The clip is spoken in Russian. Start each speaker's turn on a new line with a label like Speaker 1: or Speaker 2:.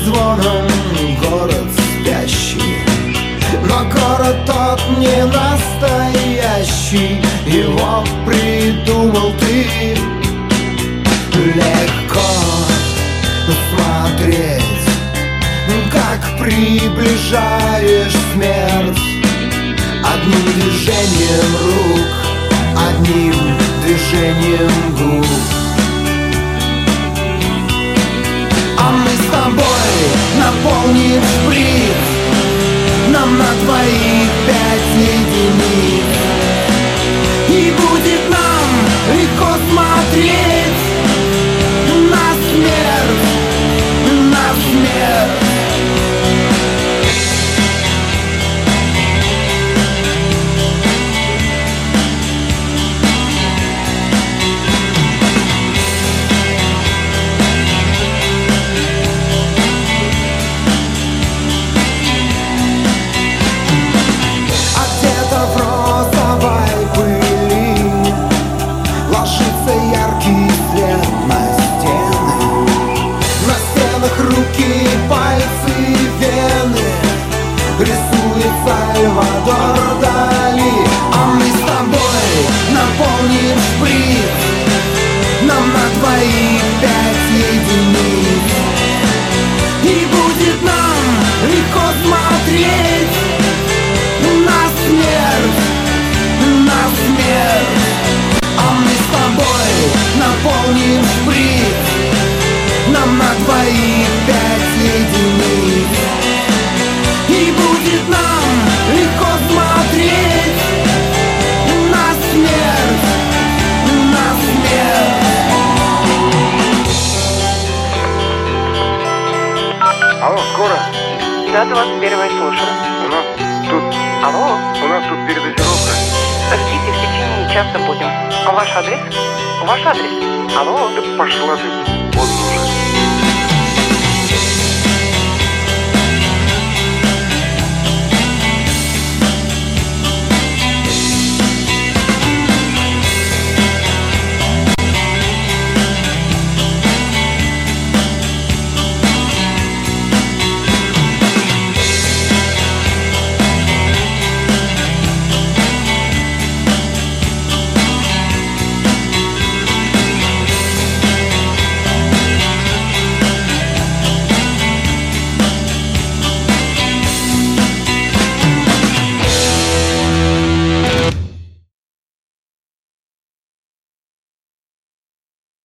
Speaker 1: звоном город спящий, но город тот не настоящий, его придумал ты. Легко смотреть, как приближаешь смерть, одним движением рук, одним движением губ. А мы с тобой наполним шприц, нам на двоих 5 единиц, и будет нам легко смотреть на смерть, на смерть. Сальвадор Дали. А мы с тобой наполним шприц, нам на двоих 5 единиц, и будет нам легко смотреть на смерть, на смерть. А мы с тобой наполним шприц, нам на двоих 5 единиц, и будет нам легко смотреть на смерть, на смерть.
Speaker 2: Алло, скоро?
Speaker 3: Да, 21-я, слушаю.
Speaker 2: У нас тут...
Speaker 3: Алло?
Speaker 2: У нас тут передозировка.
Speaker 3: Ждите, в течение часа будем. А ваш адрес? Ваш адрес? Алло?
Speaker 2: Да пошла ты.